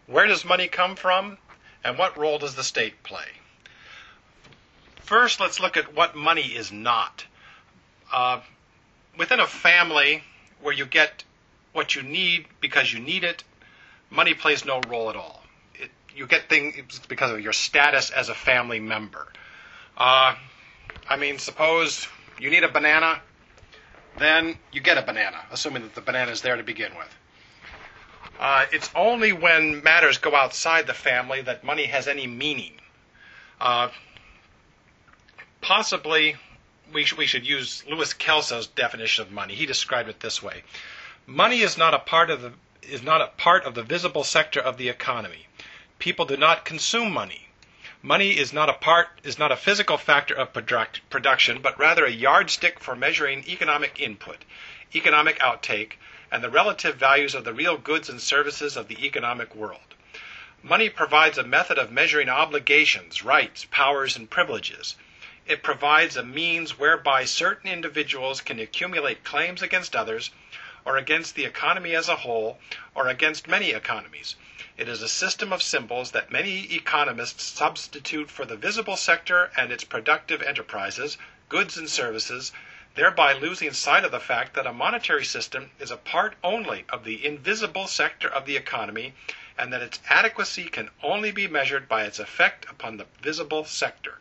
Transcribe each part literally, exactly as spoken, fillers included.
Where does money come from, and what role does the state play? First, let's look at what money is not. Uh, within a family where you get what you need because you need it, money plays no role at all. It, you get things because of your status as a family member. Uh, I mean, suppose you need a banana, then you get a banana, assuming that the banana is there to begin with. Uh, it's only when matters go outside the family that money has any meaning. Uh, possibly, we, sh- we should use Louis Kelso's definition of money. He described it this way: money is not a part of the is not a part of the visible sector of the economy. People do not consume money. Money is not a part is not a physical factor of product, production, but rather a yardstick for measuring economic input, economic outtake, and the relative values of the real goods and services of the economic world. Money provides a method of measuring obligations, rights, powers, and privileges. It provides a means whereby certain individuals can accumulate claims against others, or against the economy as a whole, or against many economies. It is a system of symbols that many economists substitute for the visible sector and its productive enterprises, goods and services, thereby losing sight of the fact that a monetary system is a part only of the invisible sector of the economy, and that its adequacy can only be measured by its effect upon the visible sector.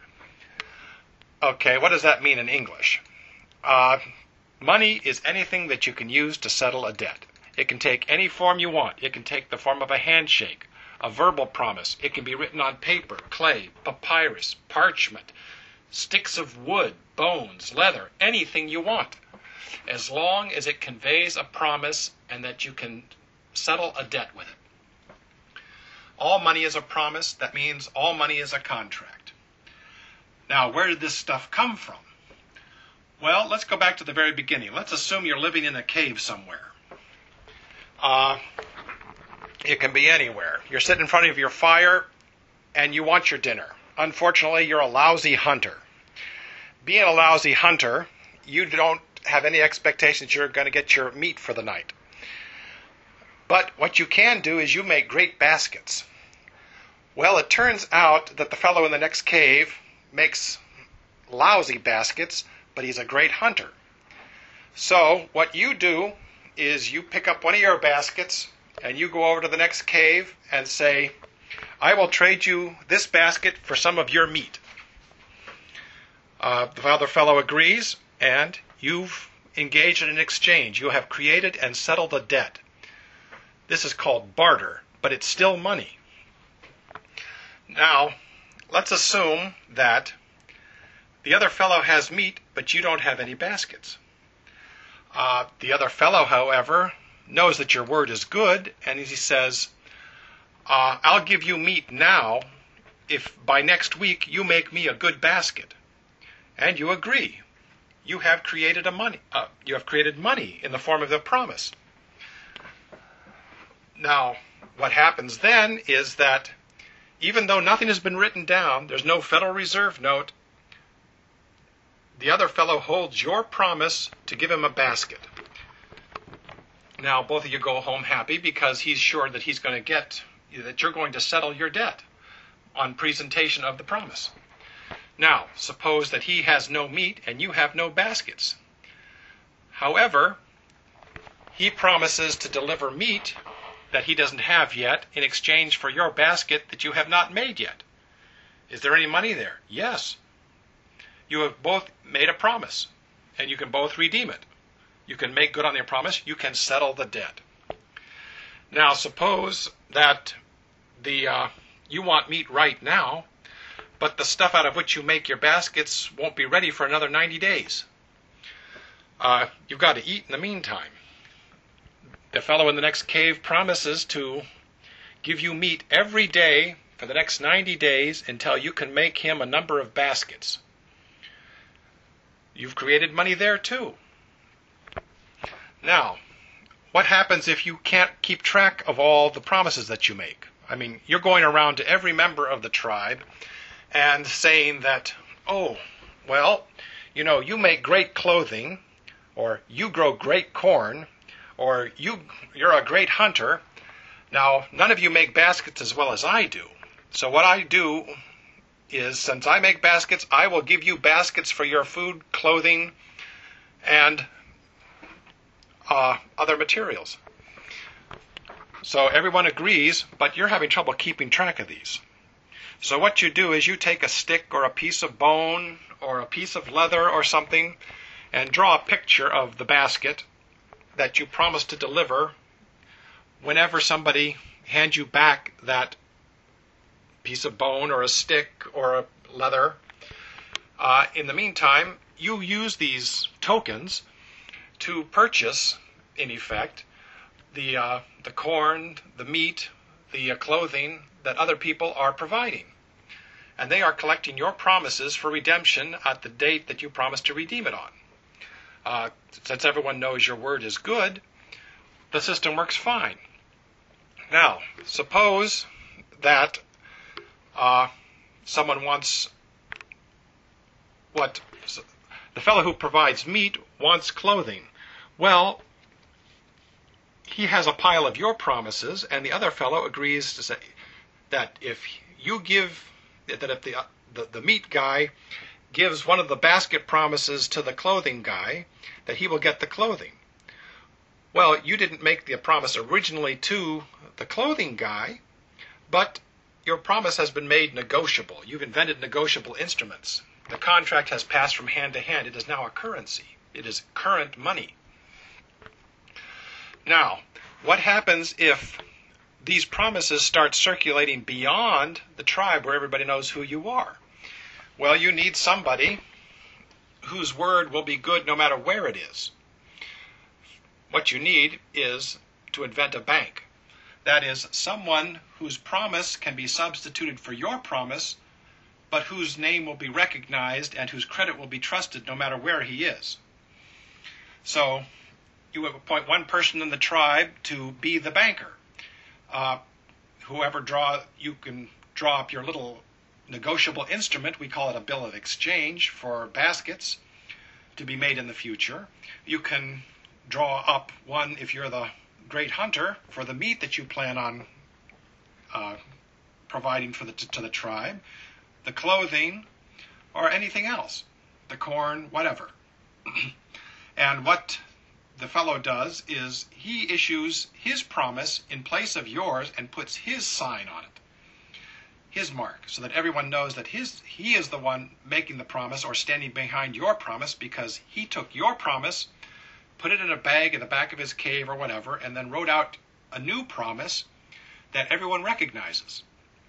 Okay, what does that mean in English? Uh, money is anything that you can use to settle a debt. It can take any form you want. It can take the form of a handshake, a verbal promise. It can be written on paper, clay, papyrus, parchment, sticks of wood, bones, leather, anything you want, as long as it conveys a promise and that you can settle a debt with it. All money is a promise. That means all money is a contract. Now, where did this stuff come from? Well, let's go back to the very beginning. Let's assume you're living in a cave somewhere. Uh, it can be anywhere. You're sitting in front of your fire and you want your dinner. Unfortunately, you're a lousy hunter. Being a lousy hunter, you don't have any expectations you're going to get your meat for the night. But what you can do is you make great baskets. Well, it turns out that the fellow in the next cave makes lousy baskets, but he's a great hunter. So what you do is you pick up one of your baskets and you go over to the next cave and say, I will trade you this basket for some of your meat. Uh, the other fellow agrees, and you've engaged in an exchange. You have created and settled a debt. This is called barter, but it's still money. Now, let's assume that the other fellow has meat, but you don't have any baskets. Uh, the other fellow, however, knows that your word is good, and he says, uh, I'll give you meat now if by next week you make me a good basket. And you agree. You have created a money. Uh, you have created money in the form of the promise. Now, what happens then is that even though nothing has been written down, there's no Federal Reserve note, the other fellow holds your promise to give him a basket. Now, both of you go home happy because he's sure that he's going to get, that you're going to settle your debt on presentation of the promise. Now, suppose that he has no meat and you have no baskets. However, he promises to deliver meat that he doesn't have yet in exchange for your basket that you have not made yet. Is there any money there? Yes. You have both made a promise, and you can both redeem it. You can make good on your promise. You can settle the debt. Now, suppose that the uh, you want meat right now, but the stuff out of which you make your baskets won't be ready for another ninety days. Uh, you've got to eat in the meantime. The fellow in the next cave promises to give you meat every day for the next ninety days until you can make him a number of baskets. You've created money there too. Now, what happens if you can't keep track of all the promises that you make? I mean, you're going around to every member of the tribe and saying that, oh, well, you know, you make great clothing, or you grow great corn, or you, you're a great hunter. Now, none of you make baskets as well as I do. So what I do is, since I make baskets, I will give you baskets for your food, clothing, and uh, other materials. So everyone agrees, but you're having trouble keeping track of these. So what you do is you take a stick or a piece of bone or a piece of leather or something and draw a picture of the basket that you promise to deliver whenever somebody hands you back that piece of bone or a stick or a leather. Uh, in the meantime, you use these tokens to purchase, in effect, the uh, the corn, the meat, the uh, clothing that other people are providing. And they are collecting your promises for redemption at the date that you promised to redeem it on. Uh, since everyone knows your word is good, the system works fine. Now, suppose that uh, someone wants what the fellow who provides meat wants clothing. Well, he has a pile of your promises, and the other fellow agrees to say that if you give, that if the, uh, the the meat guy gives one of the basket promises to the clothing guy, that he will get the clothing. Well, you didn't make the promise originally to the clothing guy, but your promise has been made negotiable. You've invented negotiable instruments. The contract has passed from hand to hand. It is now a currency. It is current money. Now, what happens if these promises start circulating beyond the tribe where everybody knows who you are? Well, you need somebody whose word will be good no matter where it is. What you need is to invent a bank. That is, someone whose promise can be substituted for your promise, but whose name will be recognized and whose credit will be trusted no matter where he is. So, you appoint one person in the tribe to be the banker. Uh, whoever draw, you can draw up your little negotiable instrument. We call it a bill of exchange for baskets to be made in the future. You can draw up one, if you're the great hunter, for the meat that you plan on uh, providing for the, to the tribe, the clothing, or anything else, the corn, whatever. And what the fellow does is he issues his promise in place of yours and puts his sign on it, his mark, so that everyone knows that his he is the one making the promise or standing behind your promise, because he took your promise, put it in a bag in the back of his cave or whatever, and then wrote out a new promise that everyone recognizes.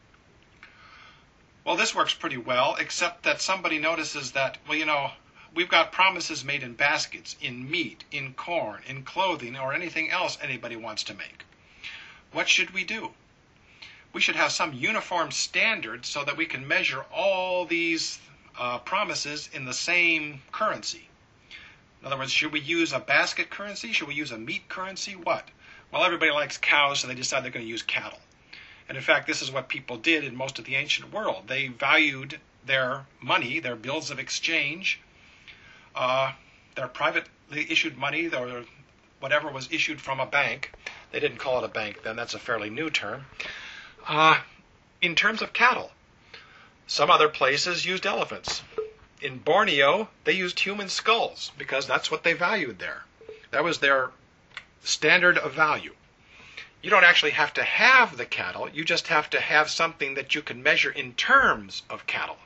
Well, this works pretty well, except that somebody notices that, well, you know, we've got promises made in baskets, in meat, in corn, in clothing, or anything else anybody wants to make. What should we do? We should have some uniform standard so that we can measure all these uh, promises in the same currency. In other words, should we use a basket currency? Should we use a meat currency? What? Well, everybody likes cows, so they decide they're going to use cattle. And in fact, this is what people did in most of the ancient world. They valued their money, their bills of exchange, uh, their privately issued money, or whatever was issued from a bank. They didn't call it a bank then. That's a fairly new term. Uh, in terms of cattle, some other places used elephants. In Borneo, they used human skulls because that's what they valued there. That was their standard of value. You don't actually have to have the cattle. You just have to have something that you can measure in terms of cattle.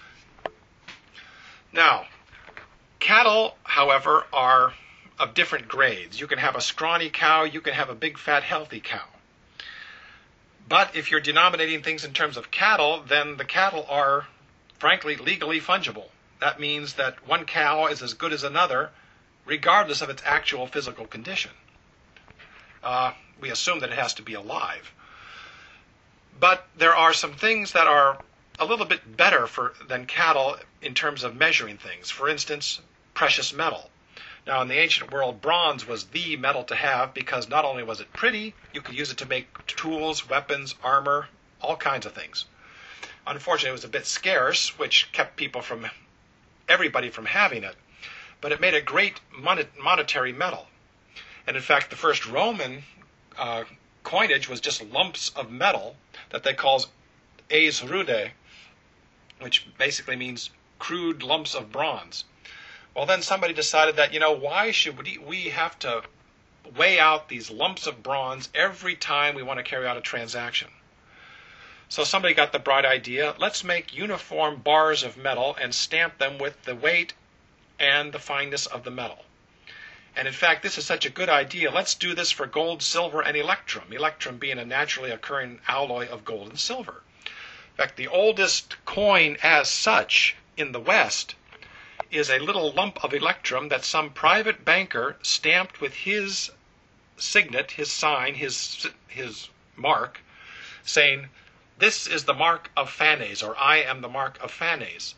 Now, cattle, however, are of different grades. You can have a scrawny cow. You can have a big, fat, healthy cow. But if you're denominating things in terms of cattle, then the cattle are, frankly, legally fungible. That means that one cow is as good as another, regardless of its actual physical condition. Uh, we assume that it has to be alive. But there are some things that are a little bit better for, than cattle in terms of measuring things. For instance, precious metal. Now, in the ancient world, bronze was the metal to have because not only was it pretty, you could use it to make tools, weapons, armor, all kinds of things. Unfortunately, it was a bit scarce, which kept people from, everybody from having it. But it made a great mon- monetary metal. And in fact, the first Roman uh, coinage was just lumps of metal that they call es rude, which basically means crude lumps of bronze. Well, then somebody decided that, you know, why should we, we have to weigh out these lumps of bronze every time we want to carry out a transaction? So somebody got the bright idea, let's make uniform bars of metal and stamp them with the weight and the fineness of the metal. And in fact, this is such a good idea, let's do this for gold, silver, and electrum, electrum being a naturally occurring alloy of gold and silver. In fact, the oldest coin as such in the West is a little lump of electrum that some private banker stamped with his signet, his sign, his, his mark, saying, "This is the mark of Phanes," or "I am the mark of Phanes."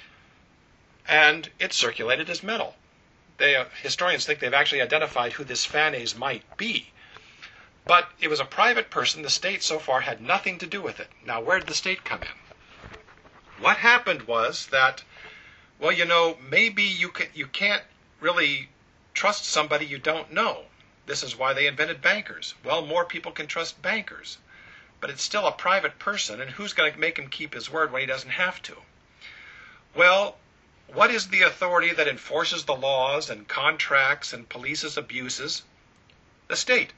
And it circulated as metal. They, uh, historians think they've actually identified who this Phanes might be. But it was a private person. The state so far had nothing to do with it. Now, where did the state come in? What happened was that, well, you know, maybe you, can, you can't really trust somebody you don't know. This is why they invented bankers. Well, more people can trust bankers. But it's still a private person, and who's going to make him keep his word when he doesn't have to? Well, what is the authority that enforces the laws and contracts and polices abuses? The state.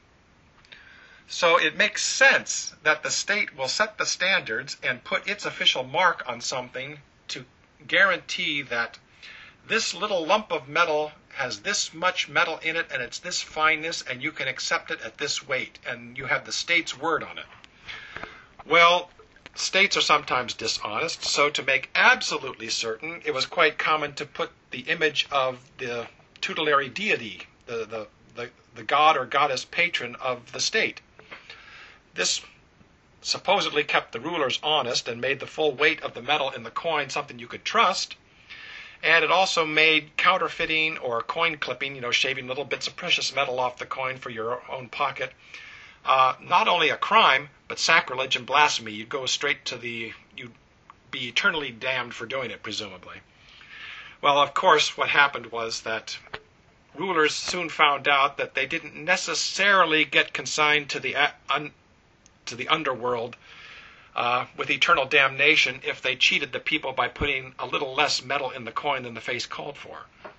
So it makes sense that the state will set the standards and put its official mark on something to guarantee that this little lump of metal has this much metal in it and it's this fineness and you can accept it at this weight and you have the state's word on it. Well, states are sometimes dishonest, so to make absolutely certain, it was quite common to put the image of the tutelary deity, the, the, the, the god or goddess patron of the state. This supposedly kept the rulers honest and made the full weight of the metal in the coin something you could trust, and it also made counterfeiting or coin clipping, you know, shaving little bits of precious metal off the coin for your own pocket, Uh, not only a crime, but sacrilege and blasphemy. You'd go straight to the, you'd be eternally damned for doing it, presumably. Well, of course, what happened was that rulers soon found out that they didn't necessarily get consigned to the, un, to the underworld uh, with eternal damnation if they cheated the people by putting a little less metal in the coin than the face called for.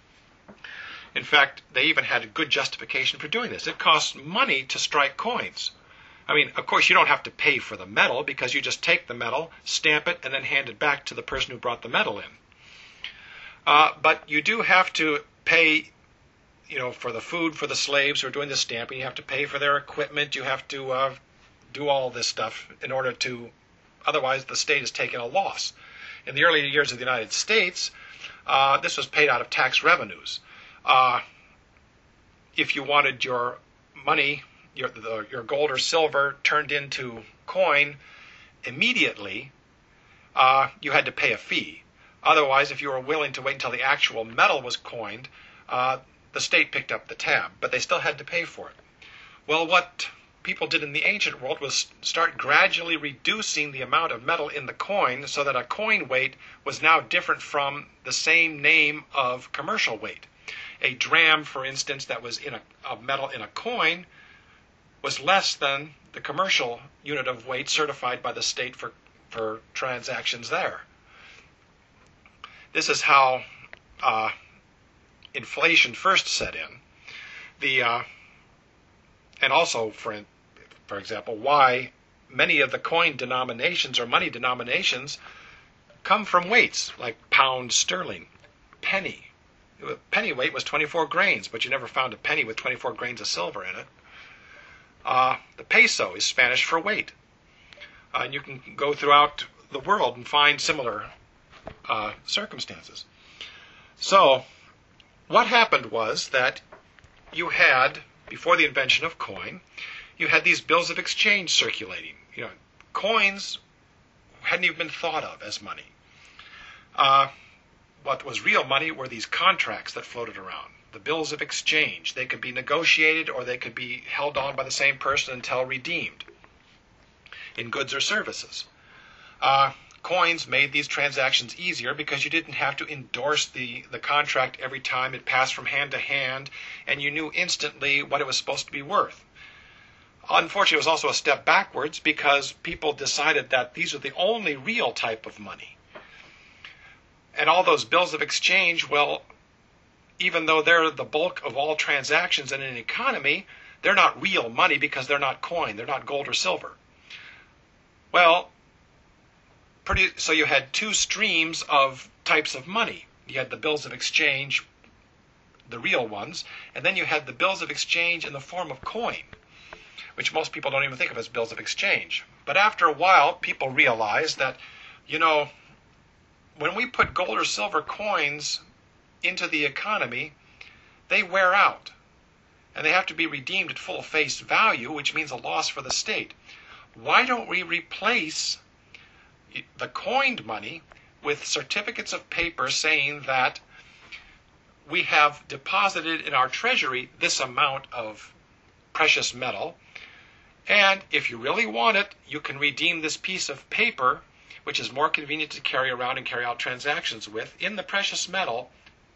In fact, they even had a good justification for doing this. It costs money to strike coins. I mean, of course, you don't have to pay for the metal because you just take the metal, stamp it, and then hand it back to the person who brought the metal in. Uh, but you do have to pay, you know, for the food for the slaves who are doing the stamping. You have to pay for their equipment. You have to uh, do all this stuff in order to, otherwise the state is taking a loss. In the early years of the United States, uh, this was paid out of tax revenues. Uh, if you wanted your money, your, the, your gold or silver turned into coin immediately, uh, you had to pay a fee. Otherwise, if you were willing to wait until the actual metal was coined, uh, the state picked up the tab, but they still had to pay for it. Well, what people did in the ancient world was start gradually reducing the amount of metal in the coin so that a coin weight was now different from the same name of commercial weight. A dram, for instance, that was in a, of metal in a coin was less than the commercial unit of weight certified by the state for, for transactions there. This is how uh, inflation first set in. The uh, and also, for for example, why many of the coin denominations or money denominations come from weights like pound sterling, penny. Penny weight was twenty-four grains, but you never found a penny with twenty-four grains of silver in it. Uh, the peso is Spanish for weight. Uh, and you can go throughout the world and find similar uh, circumstances. So, what happened was that you had, before the invention of coin, you had these bills of exchange circulating. You know, coins hadn't even been thought of as money. Uh, What was real money were these contracts that floated around, the bills of exchange. They could be negotiated or they could be held on by the same person until redeemed in goods or services. Uh, coins made these transactions easier because you didn't have to endorse the, the contract every time it passed from hand to hand, and you knew instantly what it was supposed to be worth. Unfortunately, it was also a step backwards because people decided that these are the only real type of money. And all those bills of exchange, well, even though they're the bulk of all transactions in an economy, they're not real money because they're not coin, they're not gold or silver. Well, pretty, so you had two streams of types of money. You had the bills of exchange, the real ones, and then you had the bills of exchange in the form of coin, which most people don't even think of as bills of exchange. But after a while, people realized that, you know, when we put gold or silver coins into the economy, they wear out. And they have to be redeemed at full face value, which means a loss for the state. Why don't we replace the coined money with certificates of paper saying that we have deposited in our treasury this amount of precious metal, and if you really want it, you can redeem this piece of paper, which is more convenient to carry around and carry out transactions with, in the precious metal,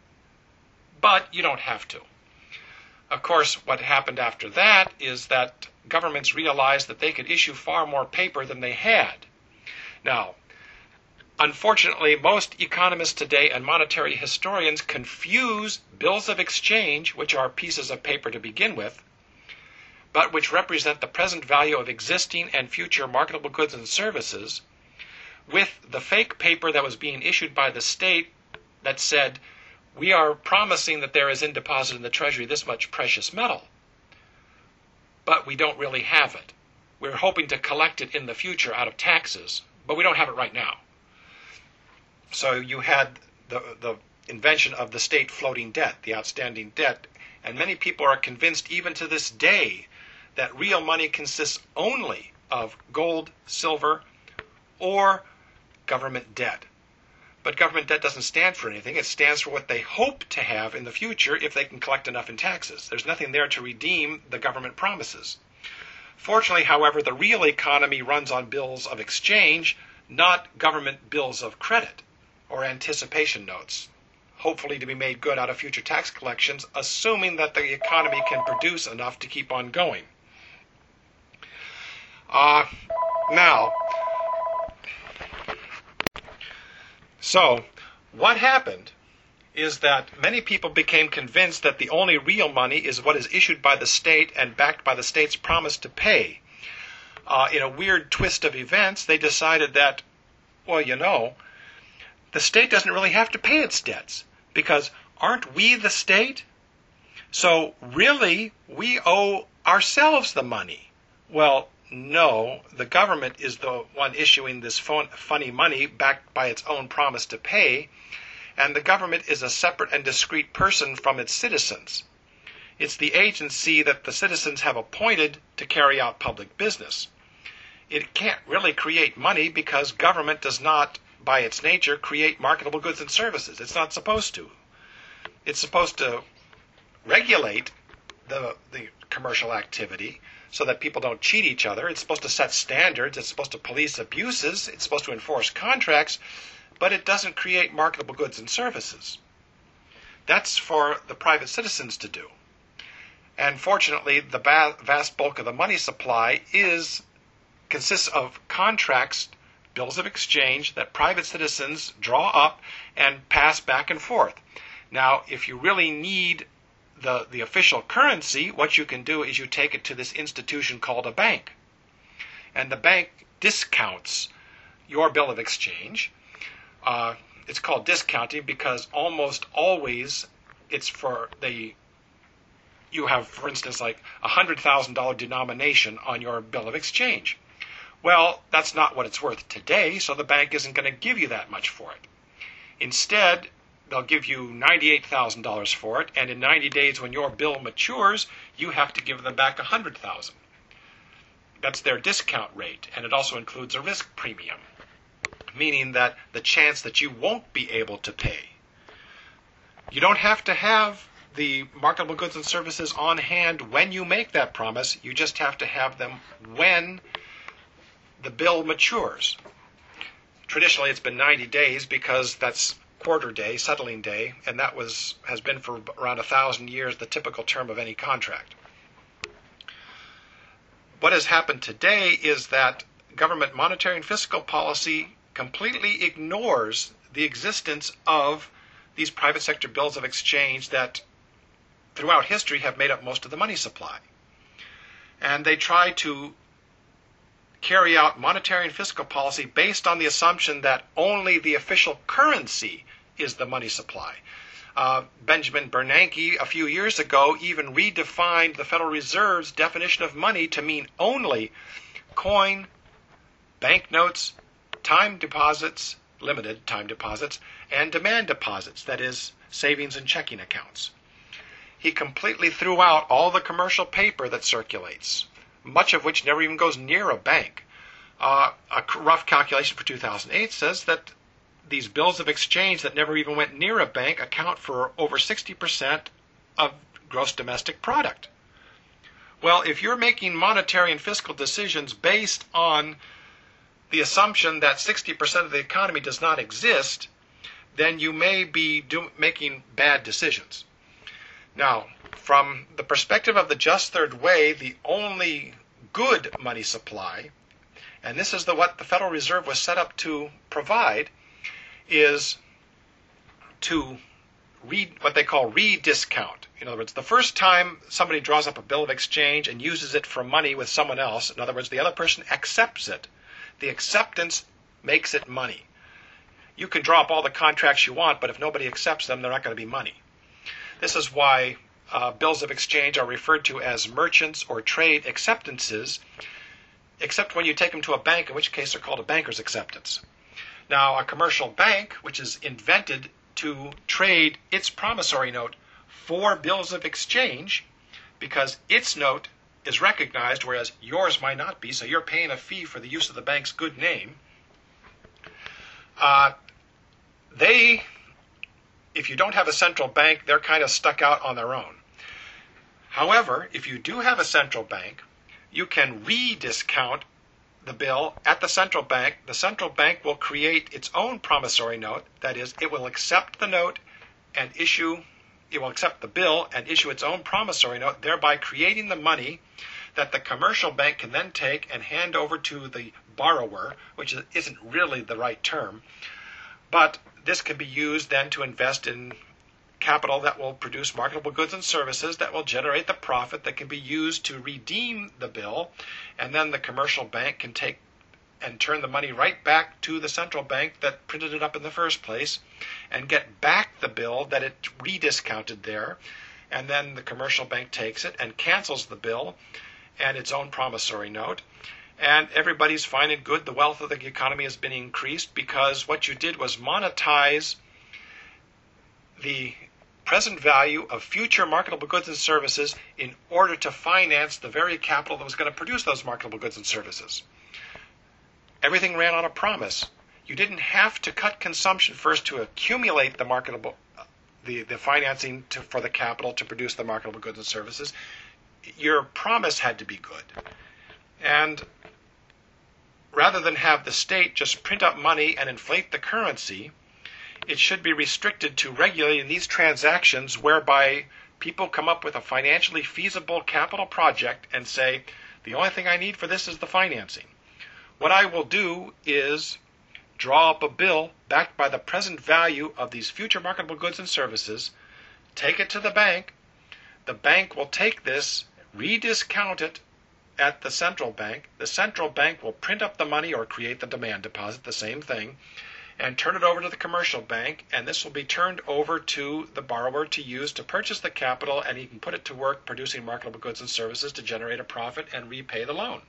but you don't have to. Of course, what happened after that is that governments realized that they could issue far more paper than they had. Now, unfortunately, most economists today and monetary historians confuse bills of exchange, which are pieces of paper to begin with, but which represent the present value of existing and future marketable goods and services, with the fake paper that was being issued by the state that said, we are promising that there is in deposit in the treasury this much precious metal, but we don't really have it. We're hoping to collect it in the future out of taxes, but we don't have it right now. So you had the, the invention of the state floating debt, the outstanding debt, and many people are convinced even to this day that real money consists only of gold, silver, or government debt. But government debt doesn't stand for anything. It stands for what they hope to have in the future if they can collect enough in taxes. There's nothing there to redeem the government promises. Fortunately, however, the real economy runs on bills of exchange, not government bills of credit or anticipation notes, hopefully to be made good out of future tax collections, assuming that the economy can produce enough to keep on going. Uh, now, so what happened is that many people became convinced that the only real money is what is issued by the state and backed by the state's promise to pay. Uh, in a weird twist of events, they decided that, well, you know, the state doesn't really have to pay its debts because aren't we the state? So really, we owe ourselves the money. Well, no, the government is the one issuing this fun, funny money backed by its own promise to pay, and the government is a separate and discrete person from its citizens. It's the agency that the citizens have appointed to carry out public business. It can't really create money because government does not, by its nature, create marketable goods and services. It's not supposed to. It's supposed to regulate the, the commercial activity so that people don't cheat each other. It's supposed to set standards. It's supposed to police abuses. It's supposed to enforce contracts. But it doesn't create marketable goods and services. That's for the private citizens to do. And fortunately, the vast bulk of the money supply is consists of contracts, bills of exchange that private citizens draw up and pass back and forth. Now, if you really need the, the official currency, what you can do is you take it to this institution called a bank. And the bank discounts your bill of exchange. Uh, it's called discounting because almost always it's for the, you have, for instance, like a one hundred thousand dollars denomination on your bill of exchange. Well, that's not what it's worth today, so the bank isn't going to give you that much for it. Instead, they'll give you ninety-eight thousand dollars for it, and in ninety days when your bill matures, you have to give them back one hundred thousand dollars. That's their discount rate, and it also includes a risk premium, meaning that the chance that you won't be able to pay. You don't have to have the marketable goods and services on hand when you make that promise. You just have to have them when the bill matures. Traditionally, it's been ninety days because that's quarter day, settling day, and that was has been for around a thousand years the typical term of any contract. what has happened today is that government monetary and fiscal policy completely ignores the existence of these private sector bills of exchange that throughout history have made up most of the money supply. And they try to carry out monetary and fiscal policy based on the assumption that only the official currency is the money supply. Uh, Benjamin Bernanke, a few years ago, even redefined the Federal Reserve's definition of money to mean only coin, banknotes, time deposits, limited time deposits, and demand deposits, that is, savings and checking accounts. He completely threw out all the commercial paper that circulates, much of which never even goes near a bank. Uh, a rough calculation for two thousand eight says that these bills of exchange that never even went near a bank account for over sixty percent of gross domestic product. Well, if you're making monetary and fiscal decisions based on the assumption that sixty percent of the economy does not exist, then you may be do, making bad decisions. Now, from the perspective of the Just Third Way, the only good money supply, and this is the what the Federal Reserve was set up to provide, is to read what they call rediscount. In other words, the first time somebody draws up a bill of exchange and uses it for money with someone else, in other words, the other person accepts it, the acceptance makes it money. You can draw up all the contracts you want, but if nobody accepts them, they're not going to be money. This is why uh, bills of exchange are referred to as merchants or trade acceptances, except when you take them to a bank, in which case they're called a banker's acceptance. Now, a commercial bank, which is invented to trade its promissory note for bills of exchange, because its note is recognized, whereas yours might not be, so you're paying a fee for the use of the bank's good name. Uh, they, if you don't have a central bank, they're kind of stuck out on their own. However, if you do have a central bank, you can rediscount the bill at the central bank. The central bank will create its own promissory note. That is, it will accept the note and issue, it will accept the bill and issue its own promissory note, thereby creating the money that the commercial bank can then take and hand over to the borrower, which isn't really the right term. But this can be used then to invest in capital that will produce marketable goods and services that will generate the profit that can be used to redeem the bill, and then the commercial bank can take and turn the money right back to the central bank that printed it up in the first place and get back the bill that it rediscounted there, and then the commercial bank takes it and cancels the bill and its own promissory note, and everybody's fine and good. The wealth of the economy has been increased because what you did was monetize the present value of future marketable goods and services in order to finance the very capital that was going to produce those marketable goods and services. Everything ran on a promise. You didn't have to cut consumption first to accumulate the marketable, the, the financing to, for the capital to produce the marketable goods and services. Your promise had to be good. And rather than have the state just print up money and inflate the currency, it should be restricted to regulating these transactions whereby people come up with a financially feasible capital project and say, the only thing I need for this is the financing. What I will do is draw up a bill backed by the present value of these future marketable goods and services, take it to the bank. The bank will take this, rediscount it at the central bank. The central bank will print up the money or create the demand deposit, the same thing, and turn it over to the commercial bank, and this will be turned over to the borrower to use to purchase the capital, and he can put it to work producing marketable goods and services to generate a profit and repay the loan.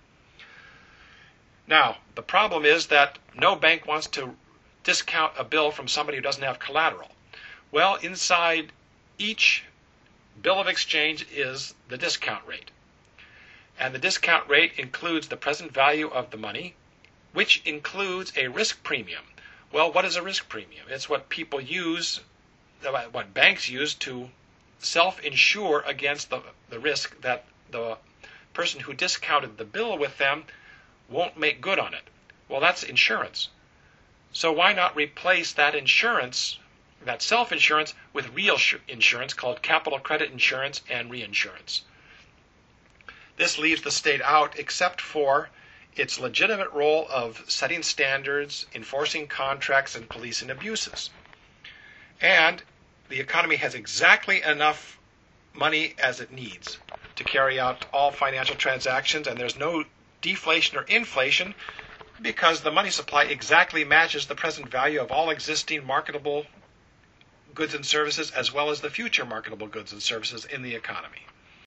Now, the problem is that no bank wants to discount a bill from somebody who doesn't have collateral. Well, inside each bill of exchange is the discount rate. And the discount rate includes the present value of the money, which includes a risk premium. Well, what is a risk premium? It's what people use, what banks use to self-insure against the, the risk that the person who discounted the bill with them won't make good on it. Well, that's insurance. So why not replace that insurance, that self-insurance, with real insurance called capital credit insurance and reinsurance? This leaves the state out except for its legitimate role of setting standards, enforcing contracts, and policing abuses. And the economy has exactly enough money as it needs to carry out all financial transactions, and there's no deflation or inflation because the money supply exactly matches the present value of all existing marketable goods and services as well as the future marketable goods and services in the economy.